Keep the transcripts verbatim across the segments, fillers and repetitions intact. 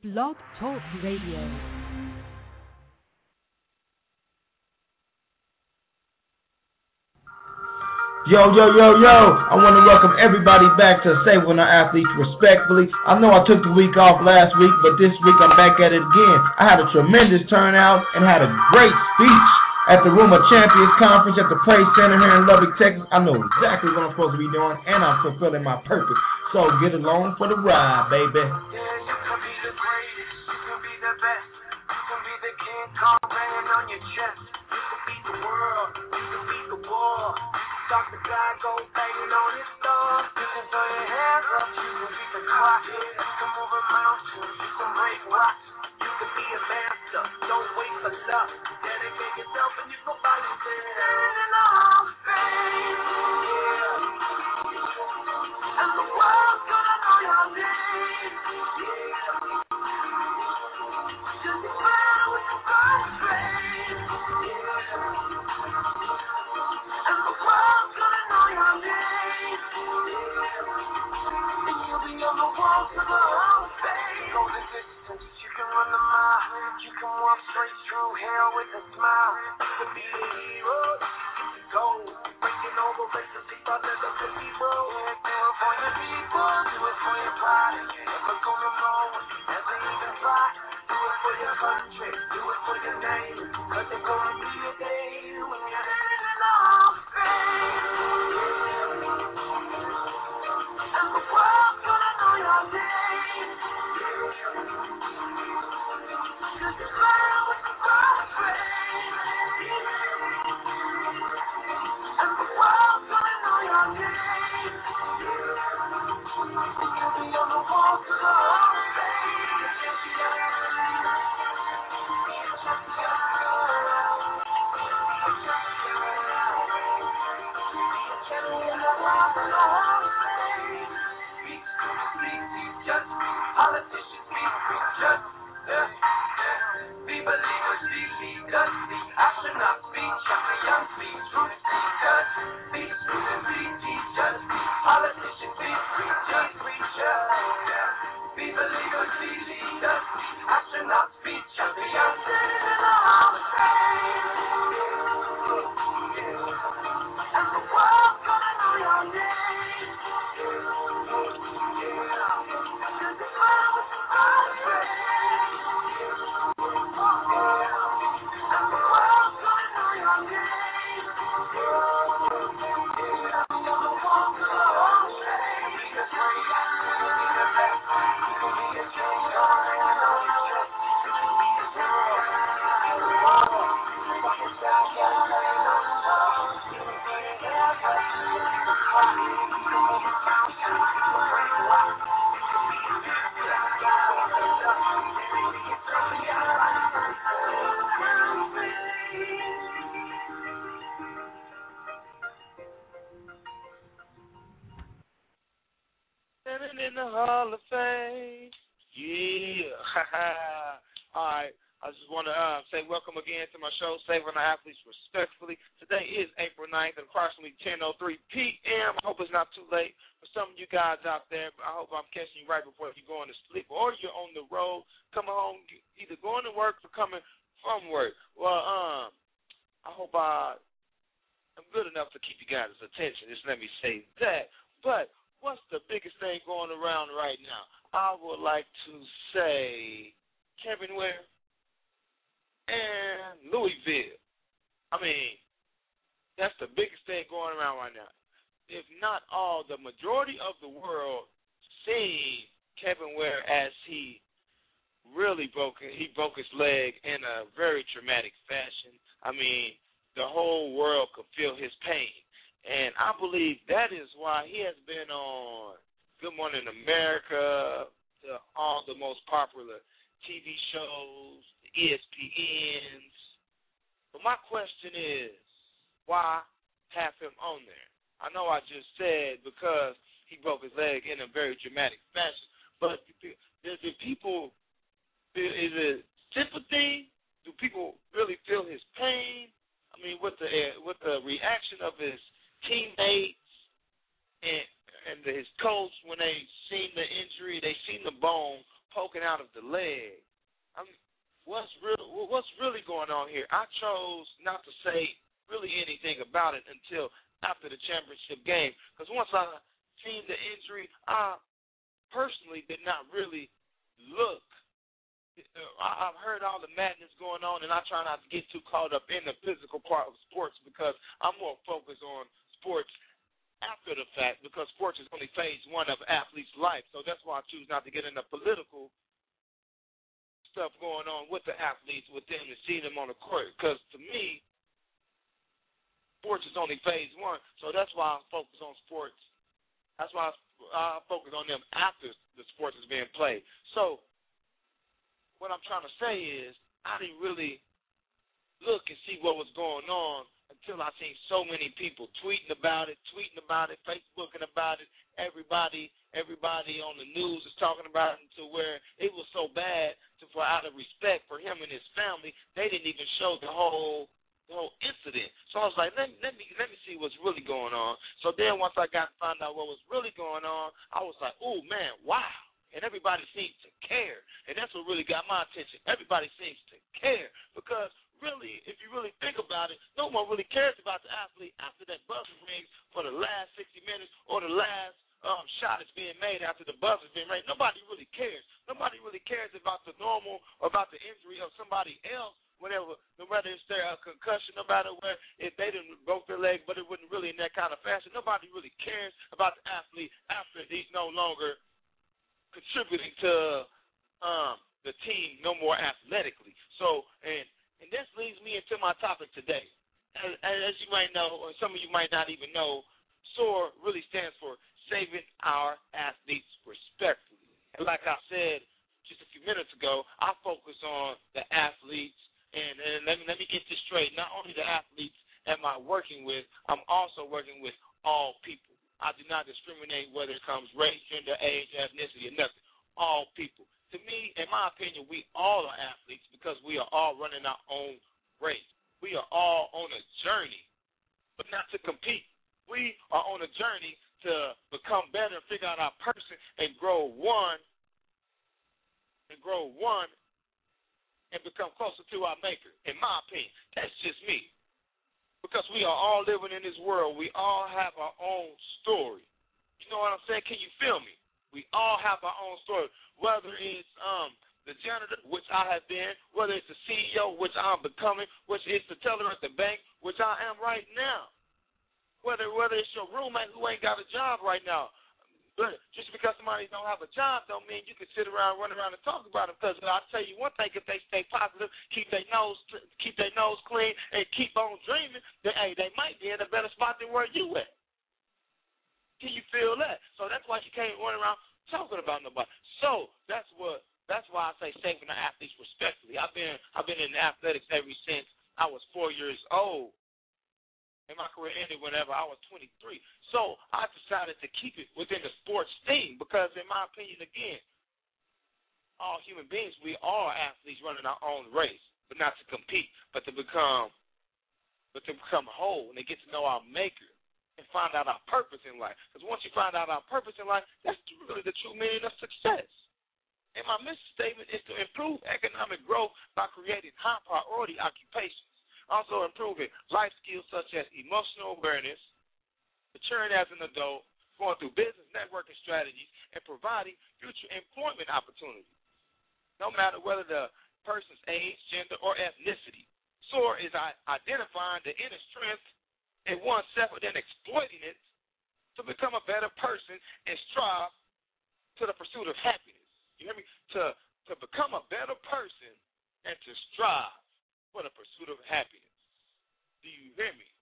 Blog Talk Radio. Yo, yo, yo, yo, I want to welcome everybody back to Saving Our Athletes Respectfully. I know I took the week off last week, but this week I'm back at it again. I had a tremendous turnout and had a great speech at the Room of Champions Conference at the Praise Center here in Lubbock, Texas. I know exactly what I'm supposed to be doing, and I'm fulfilling my purpose. So get along for the ride, baby. Yeah, you can be the greatest, you can be the best, you can be the King Kong banging on your chest. You can beat the world, you can beat the war. Doctor God go banging on his door. You can throw your hands up, you can beat the clock. You can move a mountain, you can break rocks. You can be a master, don't wait for luck. Dedicate yourself and you can find yourself. Standing in the Hall of Fame, yeah. And the world's gonna know your name, yeah. Just smile with your first face, yeah. And the world's gonna know your name, yeah. And you'll be on the walls of the Hall of Fame. Go the distance, you can run the mile. You can walk straight through hell with a smile. You can be a hero, you can go. Breaking all the races they thought that they could be broke. Do it for your people, do it for your pride. Never gonna know, never even try. Do it for your country, do it for your name. Cause there's gonna be a day when you're standing in the Hall of Fame. And the world's gonna know your name. Just smile with the first face. And the world's gonna know your name. And you'll be on the walls of the Hall of Fame. Politicians be preachers, yeah, yeah. Be believers, be leaders, be astronauts, be champions, be truth seekers, be students, be teachers, be politicians, be preachers, preachers, yeah. Be believers, be leaders, be astronauts, be champions, sitting in the Hall of Fame, yeah. And the world's gonna know your name, yeah. Just smile with the first face, yeah. And the world's gonna know your name, yeah. And on the walls of the Hall of Fame, be the greatest, you can be the best, you can be a king, God, hanging on your chest. You can be a hero, you can be the war. You can be a bad guy, hanging on the wall. You can be a dancer, you can be the clock. You can move a mountain, you can break rocks. You can be a dancer, you can be the luck. Maybe it's something you like. Standing in the Hall of Fame. Yeah. All right. I just want to uh, say welcome again to my show, Saving Our Athletes Respectfully. Today is April ninth at approximately ten oh three p.m. I hope it's not too late for some of you guys out there. I hope I'm catching you right before you're going to sleep or you're on the road, coming home, either going to work or coming from work. Well, um, I hope I, I'm good enough to keep you guys' attention. Just let me say that. But what's the biggest thing going around right now? I would like to say Kevin Ware and Louisville. I mean, that's the biggest thing going around right now. If not all, the majority of the world seen Kevin Ware as he really broke he broke his leg in a very traumatic fashion. I mean, the whole world could feel his pain. And I believe that is why he has been on Good Morning America, the, all the most popular T V shows, the E S P Ns. But my question is, why have him on there? I know I just said because he broke his leg in a very dramatic fashion, but do people, is it sympathy? Do people really feel his pain? I mean, with the with the reaction of his teammates and and his coach when they seen the injury, they seen the bone poking out of the leg. I'm, what's real? What's really going on here? I chose not to say really anything about it until after the championship game, because once I seen the injury, I personally did not really look. I've heard all the madness going on, and I try not to get too caught up in the physical part of sports because I'm more focused on sports after the fact, because sports is only phase one of athlete's life. So that's why I choose not to get into political stuff going on with the athletes, with them, and see them on the court. Because to me, sports is only phase one. So that's why I focus on sports. That's why I, I focus on them after the sports is being played. So what I'm trying to say is I didn't really look and see what was going on until I seen so many people tweeting about it, tweeting about it, Facebooking about it. Everybody, everybody on the news is talking about it, to where it was so bad to, for out of respect for him and his family, they didn't even show the whole the whole incident. So I was like, let, let me let me see what's really going on. So then once I got to find out what was really going on, I was like, oh man, wow. And everybody seems to care. And that's what really got my attention. Everybody seems to care because really, if you really think about it, no one really cares about the athlete after that buzzer rings for the last sixty minutes or the last um, shot is being made after the buzzer's being made. Nobody really cares. Nobody really cares about the normal or about the injury of somebody else, whatever, no matter if they're a concussion, no matter where, if they didn't broke their leg, but it wasn't really in that kind of fashion. Nobody really cares about the athlete after he's no longer contributing to um, the team no more athletically. So, and and this leads me into my topic today. As, as you might know, or some of you might not even know, SOAR really stands for Saving Our Athletes Respectfully. And like I said just a few minutes ago, I focus on the athletes, and, and let me let me get this straight. Not only the athletes am I working with, I'm also working with all people. I do not discriminate whether it comes race, gender, age, ethnicity, or nothing. All people. To me, in my opinion, we all are athletes because we are all running our own race. We are all on a journey, but not to compete. We are on a journey to become better, figure out our person, and grow one, and grow one, and become closer to our maker. In my opinion, that's just me. Because we are all living in this world. We all have our own story. You know what I'm saying? Can you feel me? We all have our own story. Whether it's um, the janitor, which I have been, whether it's the C E O, which I'm becoming, which is the teller at the bank, which I am right now. Whether whether it's your roommate who ain't got a job right now. But just because somebody don't have a job don't mean you can sit around, run around, and talk about it. Because I'll tell you one thing: if they stay positive, keep their nose, keep their nose clean, and keep on dreaming, then hey, they might be in a better spot than where you at. Can you feel that? So that's why you can't run around talking about nobody. So that's what that's why I say saving the athletes respectfully. I've been I've been in athletics ever since I was four years old. And my career ended whenever I was twenty-three. So I decided to keep it within the sports theme because, in my opinion, again, all human beings, we are athletes running our own race, but not to compete, but to become, but to become whole and to get to know our maker and find out our purpose in life. Because once you find out our purpose in life, that's really the true meaning of success. And my mission statement is to improve economic growth by creating high priority occupations. Also improving life skills such as emotional awareness, maturing as an adult, going through business networking strategies, and providing future employment opportunities. No matter whether the person's age, gender, or ethnicity. SOAR is identifying the inner strength in oneself and then exploiting it to become a better person and strive to the pursuit of happiness. You hear me? To, to become a better person and to strive for the pursuit of happiness. Do you hear me?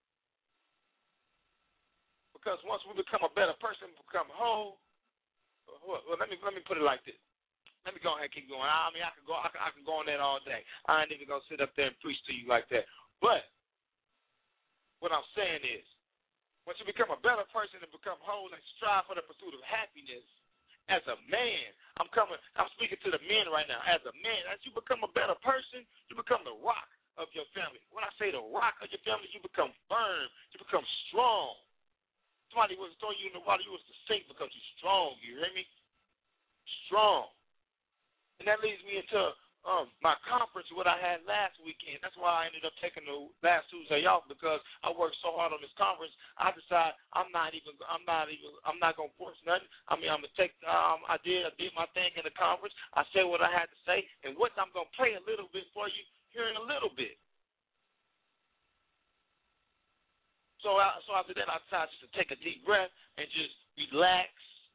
Because once we become a better person, become whole. Well, let me let me put it like this. Let me go ahead and keep going. I mean, I can go. I can, I can go on that all day. I ain't even gonna sit up there and preach to you like that. But what I'm saying is, once you become a better person and become whole and strive for the pursuit of happiness, as a man, I'm coming. I'm speaking to the men right now. As a man, as you become a better person, you become the rock of your family. When I say the rock of your family, you become firm. You become strong. Somebody was throwing you in the water, you was to sink because you're strong. You hear me? Strong. And that leads me into um, my conference, what I had last weekend. That's why I ended up taking the last Tuesday off, because I worked so hard on this conference. I decided I'm not even, I'm not even, I'm not gonna force nothing. I mean, I'm gonna take. Um, I did, I did my thing in the conference. I said what I had to say, and what I'm gonna play a little bit for you here in a little bit. So, I, so after that, I decided just to take a deep breath and just relax.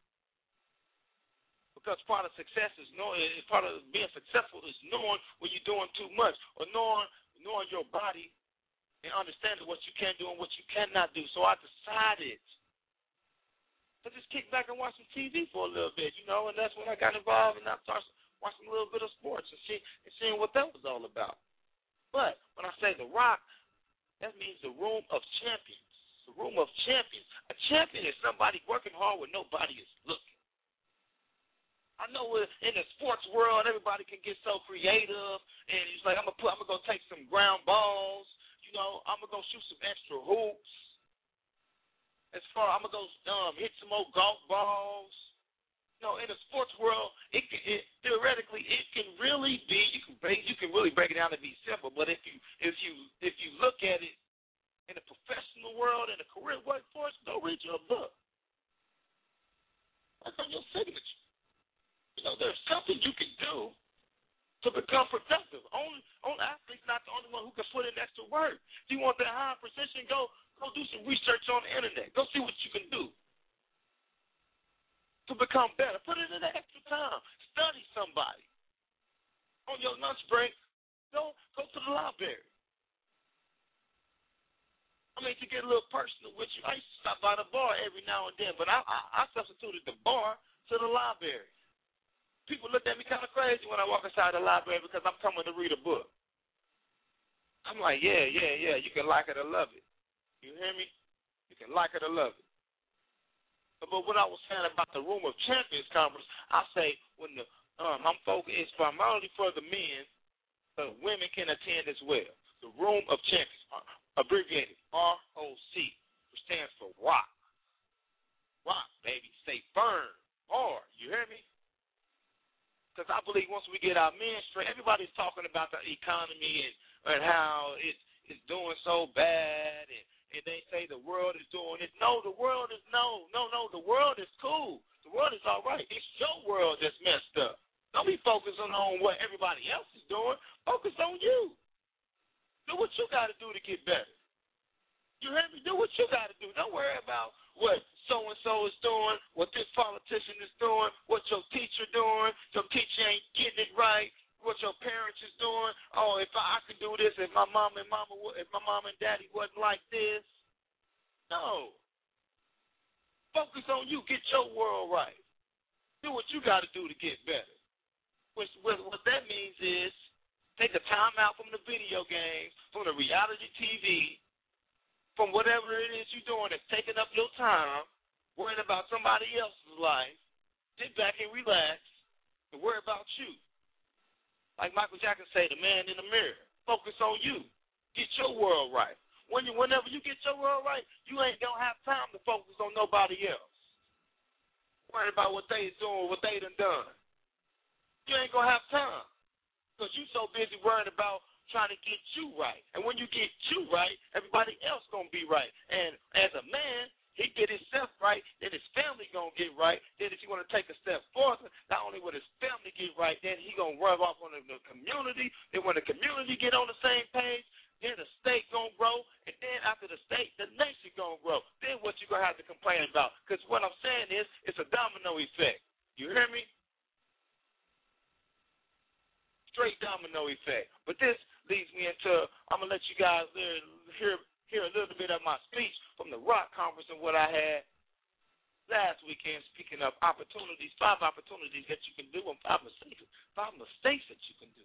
Because part of success is knowing, part of being successful is knowing when you're doing too much, or knowing knowing your body and understanding what you can do and what you cannot do. So I decided to just kick back and watch some T V for a little bit, you know, and that's when I got involved, and I started watching a little bit of sports and, see, and seeing what that was all about. But when I say The Rock, that means the room of champions. The room of champions. A champion is somebody working hard when nobody is looking. I know in the sports world, everybody can get so creative, and it's like, I'm gonna put, I'm gonna go take some ground balls, you know, I'm gonna go shoot some extra hoops. As far, I'm gonna go um, hit some more golf balls. You know, in the sports world, it can, it, theoretically, it can really be, you can break, you can really break it down to be simple. But if you, if you, if you look at it in the professional world, in the career workforce, go read your book. That's on your signature. You know, there's something you can do to become productive. Only, only athlete's not the only one who can put in extra work. If you want that high precision, go go do some research on the internet. Go see what you can do to become better. Put in that extra time. Study somebody. On your lunch break, go go to the library. I mean, to get a little personal with you, I used to stop by the bar every now and then, but I, I, I substituted the bar to the library. People looked at me kind of crazy when I walk inside the library because I'm coming to read a book. I'm like, yeah, yeah, yeah, you can like it or love it. You hear me? You can like it or love it. But, but what I was saying about the Room of Champions conference, I say when the um, I'm focused, it's primarily for the men, but women can attend as well. The Room of Champions, abbreviated R O C, which stands for rock. Rock, baby. Stay firm, hard. You hear me? Because I believe once we get our men straight, everybody's talking about the economy and, and how it, it's doing so bad, and, and they say the world is doing it. No, the world is no, no, no. The world is cool. The world is all right. It's your world that's messed up. Don't be focusing on what everybody else is doing. Focus on you. Do what you got to do to get better. You hear me? Do what you got to do. Don't worry about what so-and-so is doing, what this politician is doing, what your teacher doing. Your teacher ain't getting it right. What your parents is doing. Oh, if I, I could do this, if my mom and mama, if my mom and daddy wasn't like this. No. Focus on you. Get your world right. Do what you got to do to get better. Which, what, what that means is take the time out from the video games, from the reality T V, from whatever it is you're doing that's taking up your time, worrying about somebody else's life. Sit back and relax and worry about you. Like Michael Jackson say, the man in the mirror. Focus on you. Get your world right. When you, whenever you get your world right, you ain't going to have time to focus on nobody else. Worry about what they doing, what they done done. You ain't going to have time because you so busy worrying about trying to get you right. And when you get you right, everybody else going to be right. And as a man, he get himself right, then his family going to get right. Then if you want to take a step further, not only will his family get right, then he going to rub off on the, the community. Then when the community get on the same page, then the state going to grow. And then after the state, the nation going to grow. Then what you going to have to complain about? Because what I'm saying is it's a domino effect. You hear me? Straight domino effect. But this leads me into, I'm going to let you guys hear, hear, hear a little bit of my speech from the Rock Conference and what I had last weekend, speaking of opportunities, five opportunities that you can do and five mistakes, five mistakes that you can do.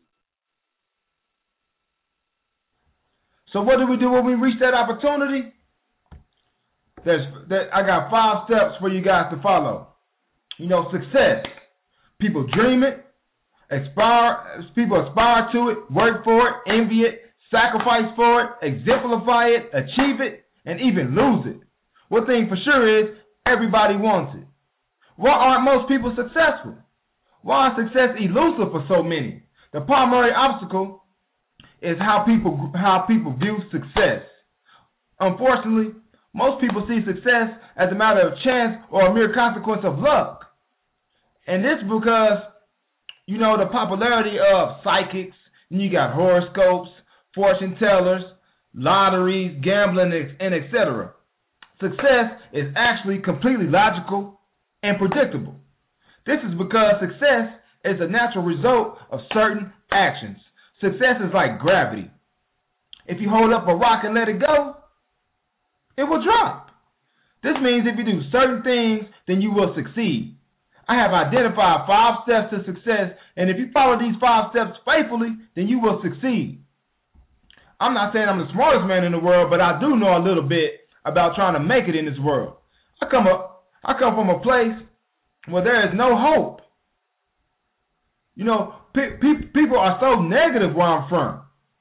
So what do we do when we reach that opportunity? There's, that, I got five steps for you guys to follow. You know, success. People dream it. Aspire, people aspire to it, work for it, envy it, sacrifice for it, exemplify it, achieve it, and even lose it. One thing for sure is everybody wants it. Why aren't most people successful? Why is success elusive for so many? The primary obstacle is how people how people view success. Unfortunately, most people see success as a matter of chance or a mere consequence of luck. And this because, you know, the popularity of psychics, and you got horoscopes, fortune tellers, lotteries, gambling, and et cetera. Success is actually completely logical and predictable. This is because success is a natural result of certain actions. Success is like gravity. If you hold up a rock and let it go, it will drop. This means if you do certain things, then you will succeed. I have identified five steps to success, and if you follow these five steps faithfully, then you will succeed. I'm not saying I'm the smartest man in the world, but I do know a little bit about trying to make it in this world. I come up, I come from a place where there is no hope. You know, pe- pe- people are so negative where I'm from.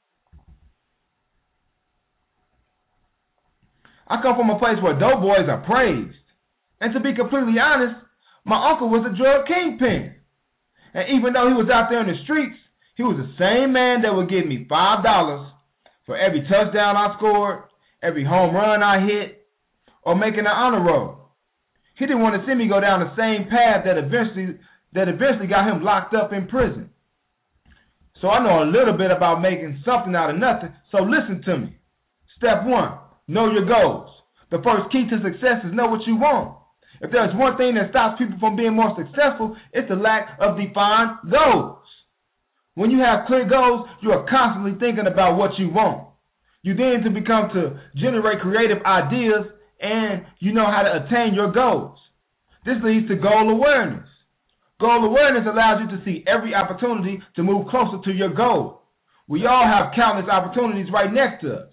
I come from a place where dope boys are praised. And to be completely honest, my uncle was a drug kingpin. And even though he was out there in the streets, he was the same man that would give me five dollars for every touchdown I scored, every home run I hit, or making an honor roll. He didn't want to see me go down the same path that eventually that eventually got him locked up in prison. So I know a little bit about making something out of nothing, so listen to me. Step one, know your goals. The first key to success is know what you want. If there's one thing that stops people from being more successful, it's the lack of defined goals. When you have clear goals, you are constantly thinking about what you want. You then to become to generate creative ideas, and you know how to attain your goals. This leads to goal awareness. Goal awareness allows you to see every opportunity to move closer to your goal. We all have countless opportunities right next to us.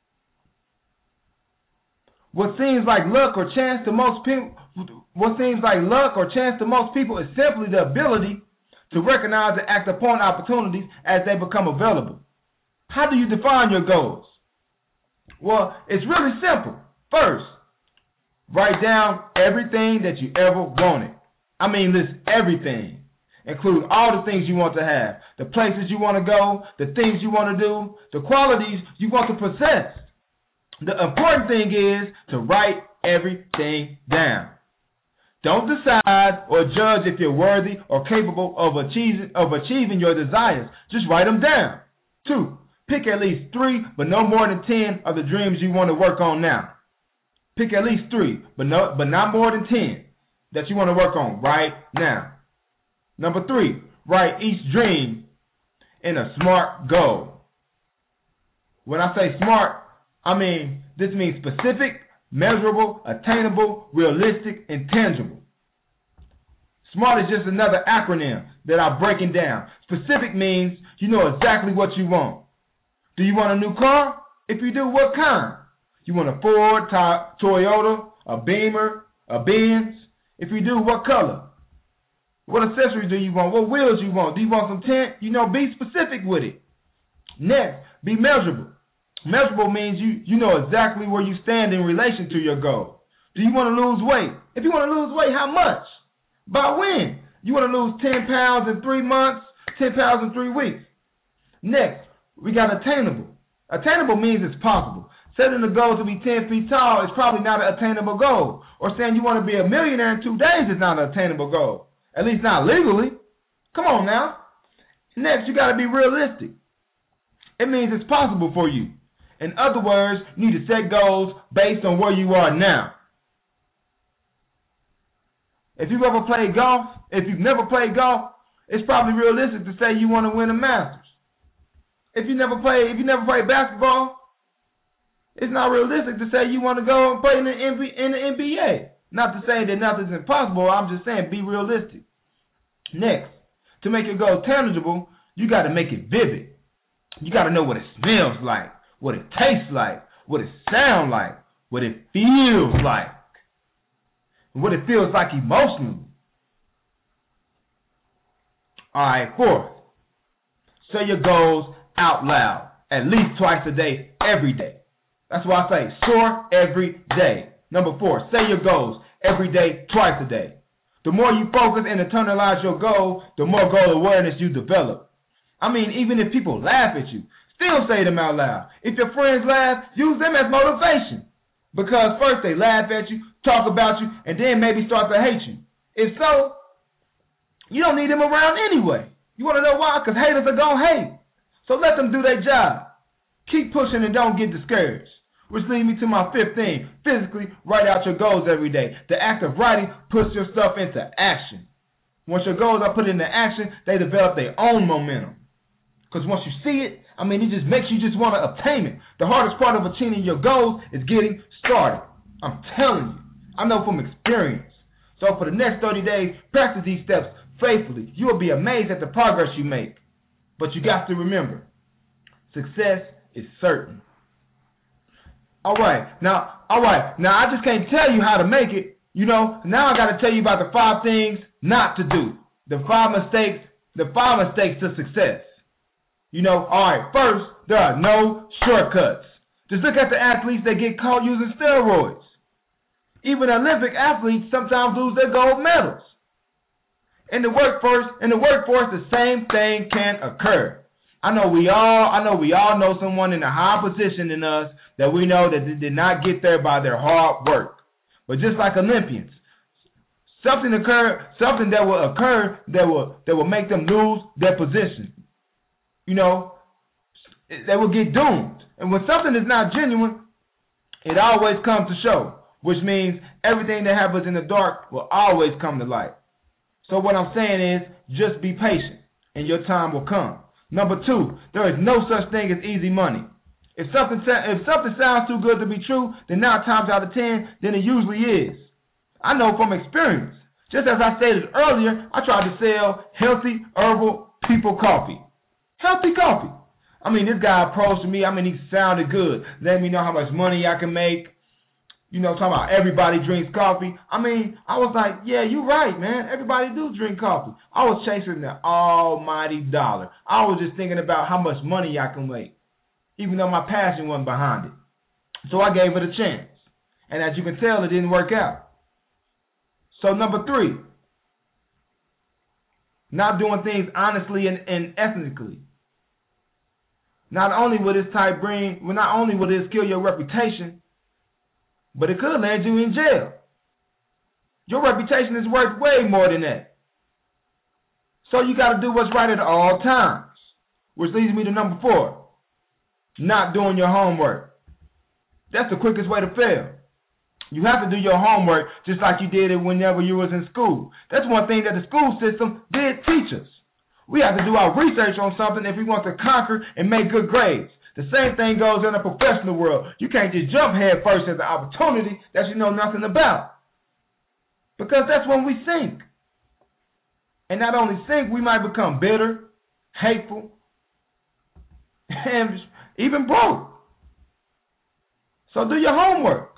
What seems like luck or chance to most people, what seems like luck or chance to most people is simply the ability to recognize and act upon opportunities as they become available. How do you define your goals? Well, it's really simple. First, write down everything that you ever wanted. I mean, list everything. Include all the things you want to have, the places you want to go, the things you want to do, the qualities you want to possess. The important thing is to write everything down. Don't decide or judge if you're worthy or capable of achieving, of achieving your desires. Just write them down. Two, pick at least three, but no more than ten of the dreams you want to work on now. Pick at least three, but no, but not more than ten that you want to work on right now. Number three, write each dream in a SMART goal. When I say SMART, I mean this means specific, measurable, attainable, realistic, and tangible. SMART is just another acronym that I'm breaking down. Specific means you know exactly what you want. Do you want a new car? If you do, what kind? You want a Ford, Toyota, a Beamer, a Benz? If you do, what color? What accessories do you want? What wheels you want? Do you want some tint? You know, be specific with it. Next, be measurable. Measurable means you, you know exactly where you stand in relation to your goal. Do you want to lose weight? If you want to lose weight, how much? By when? You want to lose ten pounds in three months, ten pounds in three weeks. Next, we got attainable. Attainable means it's possible. Setting the goal to be ten feet tall is probably not an attainable goal. Or saying you want to be a millionaire in two days is not an attainable goal. At least not legally. Come on now. Next, you got to be realistic. It means it's possible for you. In other words, you need to set goals based on where you are now. If you've ever played golf, if you've never played golf, it's probably realistic to say you want to win a Masters. If you never play, if you never played basketball, it's not realistic to say you want to go and play in the N B A. Not to say that nothing's impossible. I'm just saying be realistic. Next, to make your goal tangible, you got to make it vivid. You got to know what it smells like, what it tastes like, what it sounds like, what it feels like, and what it feels like emotionally. All right, fourth, say your goals out loud at least twice a day, every day. That's why I say soar every day. Number four, say your goals every day, twice a day. The The more you focus and internalize your goal, the more goal awareness you develop. I mean, even if people laugh at you, still say them out loud. If your friends laugh, use them as motivation. Because first they laugh at you, talk about you, and then maybe start to hate you. If so, you don't need them around anyway. You want to know why? Because haters are going to hate. So let them do their job. Keep pushing and don't get discouraged. Which leads me to my fifth thing. Physically, write out your goals every day. The act of writing puts your stuff into action. Once your goals are put into action, they develop their own momentum. Because once you see it, I mean, it just makes you just want to obtain it. The hardest part of achieving your goals is getting started. I'm telling you. I know from experience. So for the next thirty days, practice these steps faithfully. You will be amazed at the progress you make. But you got to remember, success is certain. All right, now, all right, now I just can't tell you how to make it. You know, now I got to tell you about the five things not to do. The five mistakes, the five mistakes to success. You know, all right, first, there are no shortcuts. Just look at the athletes that get caught using steroids. Even Olympic athletes sometimes lose their gold medals. In the workforce, in the workforce, the same thing can occur. I know we all, I know we all know someone in a high position than us that we know that did not get there by their hard work. But just like Olympians, something occur, something that will occur that will that will make them lose their position. You know, they will get doomed. And when something is not genuine, it always comes to show, which means everything that happens in the dark will always come to light. So what I'm saying is, just be patient, and your time will come. Number two, there is no such thing as easy money. If something if something sounds too good to be true, then nine times out of ten, then it usually is. I know from experience. Just as I stated earlier, I tried to sell healthy herbal people coffee. Healthy coffee. I mean, this guy approached me. I mean, he sounded good. Let me know how much money I can make. You know, talking about everybody drinks coffee. I mean, I was like, yeah, you're right, man. Everybody do drink coffee. I was chasing the almighty dollar. I was just thinking about how much money I can make, even though my passion wasn't behind it. So I gave it a chance. And as you can tell, it didn't work out. So number three, not doing things honestly and, and ethnically. Not only will this type bring, well, not only will this kill your reputation, but it could land you in jail. Your reputation is worth way more than that. So you got to do what's right at all times. Which leads me to number four, not doing your homework. That's the quickest way to fail. You have to do your homework just like you did it whenever you was in school. That's one thing that the school system did teach us. We have to do our research on something if we want to conquer and make good grades. The same thing goes in the professional world. You can't just jump head first at the opportunity that you know nothing about. Because that's when we sink. And not only sink, we might become bitter, hateful, and even broke. So do your homework.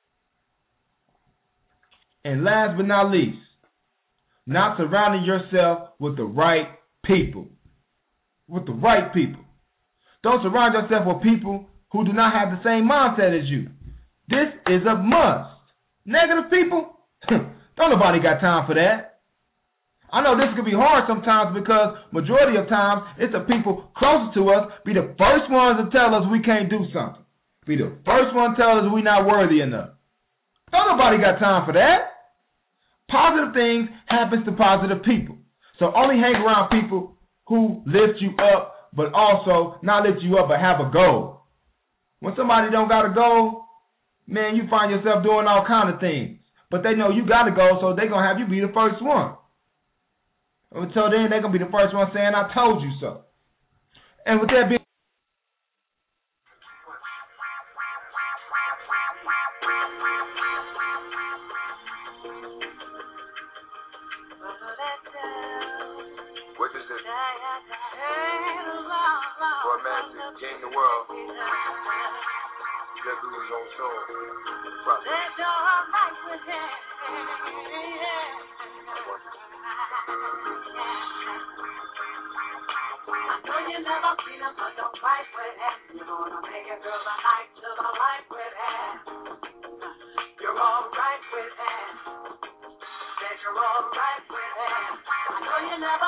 And last but not least, not surrounding yourself with the right people. With the right people. Don't surround yourself with people who do not have the same mindset as you. This is a must. Negative people? Don't nobody got time for that. I know this can be hard sometimes because majority of times it's the people closest to us be the first ones to tell us we can't do something. Be the first one to tell us we're not worthy enough. Don't nobody got time for that. Positive things happens to positive people. So only hang around people who lift you up, but also not lift you up, but have a goal. When somebody don't got a goal, man, you find yourself doing all kind of things. But they know you got a goal, so they're going to have you be the first one. Until then, they're going to be the first one saying, I told you so. And with that being King the world. You got to do his own show. Let your heart right with him. I know you never seen him, but don't fight with him. You're gonna make it through the night to the light with him. You're all right with him. Said you're all right.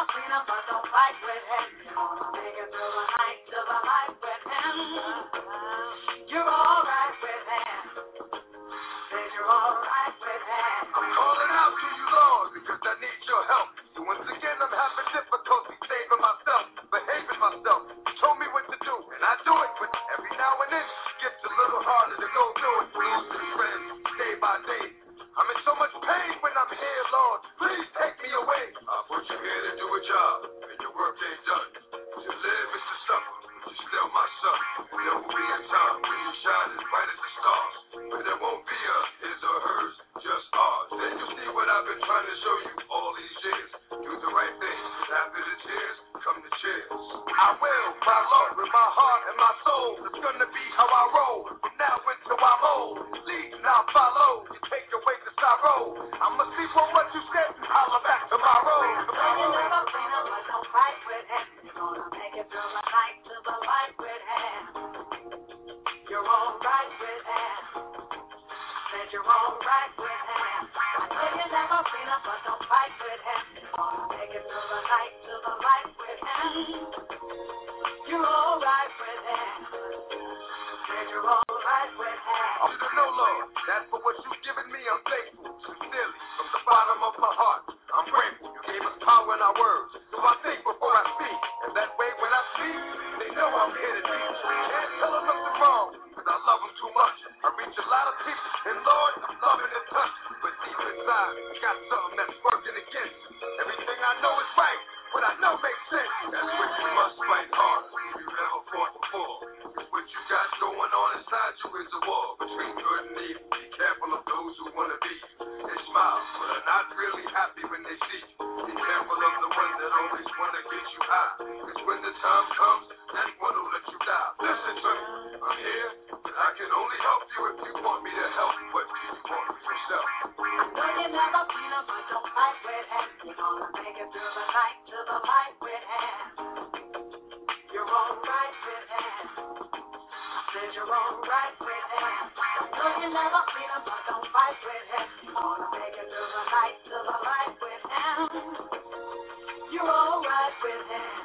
never seen him, but don't fight with him. You're gonna make it through the night to the light with him. You're alright with him. Said you're alright with him. I'm calling out to you, Lord, because I need your help. So once again, I'm having difficulty saving myself, behaving myself. You told me what to do, and I do it, but every now and then it gets a little harder to go through it. Losing friends day by day. I'm in so much pain when I'm here, Lord. Please take me away. I put you here to do a job, and your work ain't done. To live is to suffer, but you're still my son. There will be a time when you shine as bright as the stars, but there won't be a his or hers, just ours. Then you'll see what I've been trying to show you all these years. Do the right thing, 'cause after the tears come the cheers. I will, my Lord, with my heart and my soul. It's gonna be how I roll, from now until I'm old. Lead and I'll follow, you take away the sorrow. I'ma see from what you said, I'll back to my road. You never seen him, but don't fight with him. You're gonna make it through the night to the light with him. You're alright with him. Said you're alright with him. I said you never seen him, but don't fight with him. You're gonna make it through the night to the light with him. You're alright with him. Said you're alright with him. I want you to know, Lord, that for what you've given me, I'm thankful, sincerely, from the bottom of my heart. I'm grateful. You gave us power in our words, so I think before I speak. And that way, when I speak, they know I'm here to teach. Can't tell them nothing wrong, because I love them too much. I reach a lot of people, and Lord, I'm loving and touch. But deep inside, I got something that's working against me. Everything I know is right, what I know makes sense. That's when you must fight hard. You never fought before. Cause what you got going on inside you is a war between good and evil. Be careful of those who want to be. They smile, but are not really happy when they see you. Be careful of the ones that always want to get you high. Cause when the time comes, that one will let you die. Listen to me, I'm here, but I can only help you if you want me to help. What do you want for yourself? No, you never seen him, but don't fight with him. You're gonna make it through the night to the light with him. You're alright with him. Said you're alright with him. No, you never seen him, but don't fight with him. You're gonna make it through the night to the light with him. You're alright with him.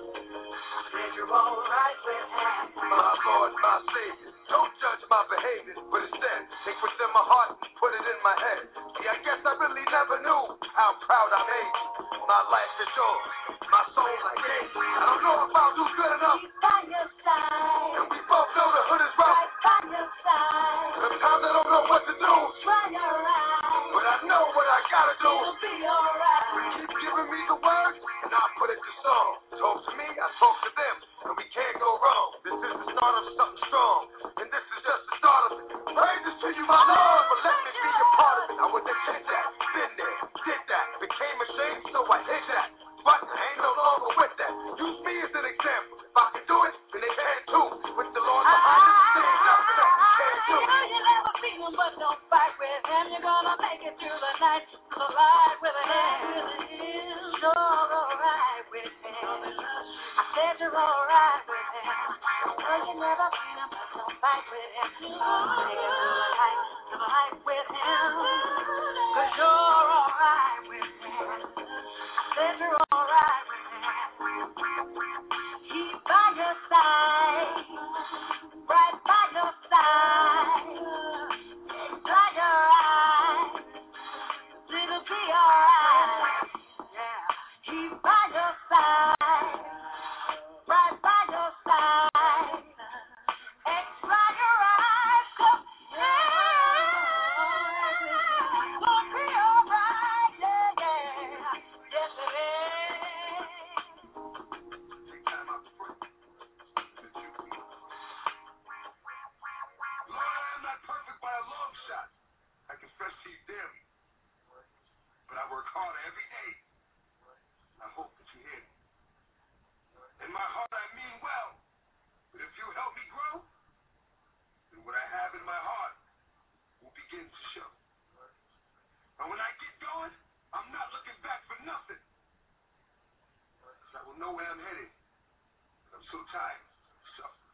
Said you're alright with him. My Lord, my Savior, don't judge my behavior, but instead take what's in my heart and put it in my head. See, I guess I really never knew how proud I made you. My life is yours, my soul I gave you. I don't know if I'll do good enough, He's by your side. and we both know the hood is rough. Right by your side. Sometimes I don't know what to do, Try your eyes. but I know what I gotta do. It'll be alright. Keep giving me the words, and I put it to song. Talk to me, I talk to them, and we can't go wrong. This is the start of something strong, and this is just the start of it. Praises to you, my Lord, but let me be a part of it. I was a kid that, been there, did that, became ashamed, so I hid that. But I ain't no longer with that. Use me as an example. If I can do it, then they can too. With the Lord behind me, there ain't nothing else you can't do. You know you never seen him, but don't fight with him. You're gonna make it through the night to the light with him. You're alright with him. I said you're alright with him. I know you never seen him, but don't fight with him. You're gonna make it through the night to the light with him. Cause you're alright with him. I said you're alright with him. He's by your side. Right by your side. Dry your eyes. It'll be alright. Yeah. He's by your side. Right by your side. And dry your eyes. Yeah. Gonna be alright. Yeah, yeah. Yes, it is. Take time out to pray. That you can move. Lord, I am not perfect by a long shot. I confess to you daily. But I work harder every day. I hope that you hear me. In my heart, I mean well. But if you help me grow, then what I have in my heart will begin to show. And when I get going, I'm not looking back for nothing. Because I will know where I'm headed. But I'm so tired of suffering.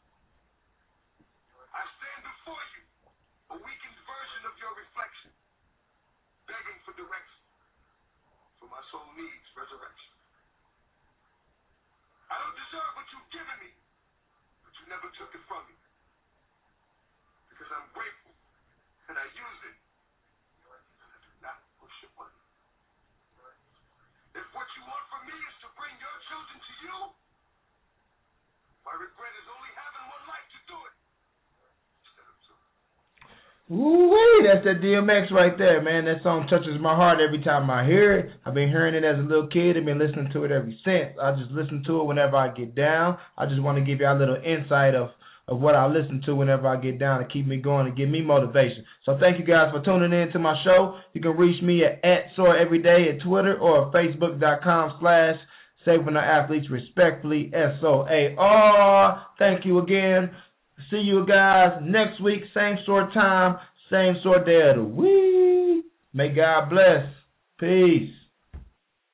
I stand before you, a weakened version of your reflection, begging for direction. For my soul needs resurrection. Ooh-wee, that's that D M X right there, man. That song touches my heart every time I hear it. I've been hearing it as a little kid. I've been listening to it ever since. I just listen to it whenever I get down. I just want to give y'all a little insight of, of what I listen to whenever I get down to keep me going and give me motivation. So thank you guys for tuning in to my show. You can reach me at, at Soar Everyday at Twitter or Facebook.com slash Saving Our Athletes Respectfully, S O A R. Thank you again. See you guys next week, same sort of time, same sort of day of the week. May God bless. Peace.